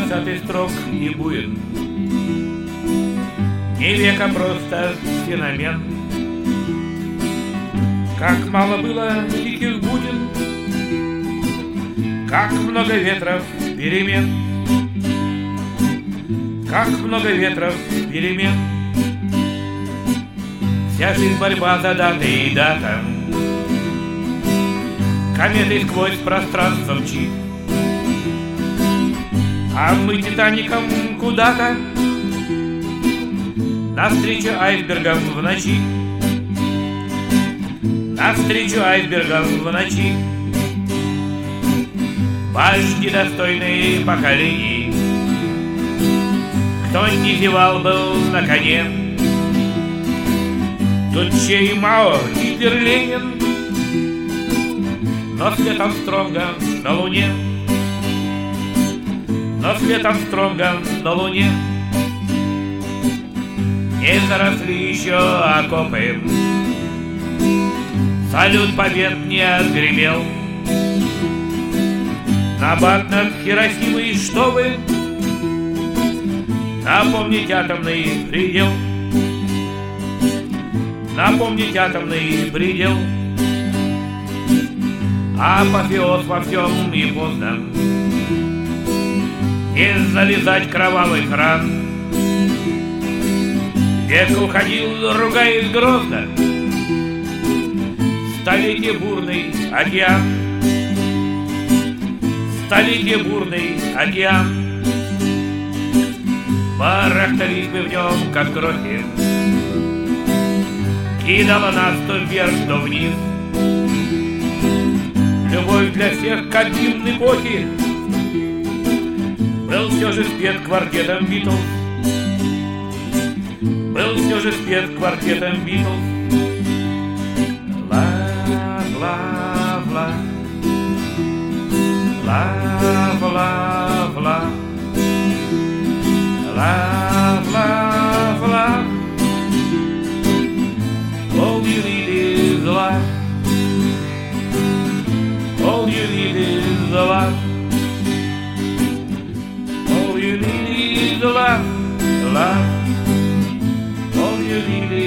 полосатый строк и буин, не века просто феномен. Как мало было диких будин, как много ветров перемен, как много ветров перемен. Вся жизнь борьба за даты и дата, кометой сквозь пространство мчит, а мы Титаником куда-то навстречу айсбергам в ночи, навстречу айсбергам в ночи. Вожди достойные поколений, кто не зевал был на коне, тут чей Мао, Гитлер, Ленин, но след Армстронга на Луне, но след Армстронга на Луне. Не заросли еще окопы, салют побед не отгремел. Набат над Хиросимой, чтобы напомнить атомный предел, напомнить атомный предел. Апофеоз во всем и поздно, не залезать кровавый кран. Век уходил, ругаясь грозно, столетие бурный океан, столетие бурный океан. Барахтались мы в нем, как крохи, кидала нас то вверх, то вниз. Любовь для всех, как гимн эпохи, был все же спет квартетом Битлз, был все же спет квартетом Битлз. Love, love, love, love, love, love, love, love, love. All you need is love. All you need is love. All you need is love, love. All you need is